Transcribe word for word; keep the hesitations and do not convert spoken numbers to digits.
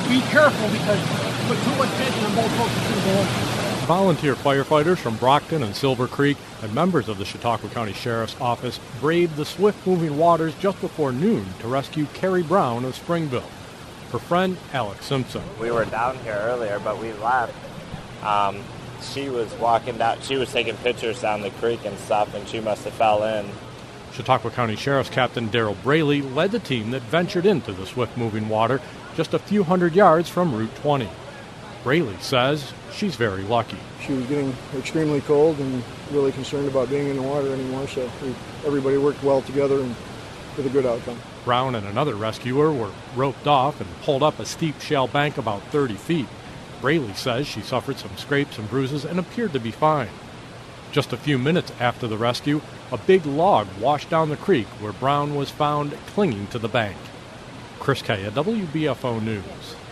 be careful because with too much tension on both folks, it's going to go over. Volunteer firefighters from Brockton and Silver Creek and members of the Chautauqua County Sheriff's Office braved the swift-moving waters just before noon to rescue Carrie Brown of Springville. Her friend, Alex Simpson. We were down here earlier, but we left. Um, she was walking down, she was taking pictures down the creek and stuff, and she must have fell in. Chautauqua County Sheriff's Captain Daryl Braley led the team that ventured into the swift-moving water just a few hundred yards from Route twenty. Braley says she's very lucky. She was getting extremely cold and really concerned about being in the water anymore, so we, everybody worked well together and with a good outcome. Brown and another rescuer were roped off and pulled up a steep shale bank about thirty feet. Braley says she suffered some scrapes and bruises and appeared to be fine. Just a few minutes after the rescue, a big log washed down the creek where Brown was found clinging to the bank. Chris Kaya, W B F O News.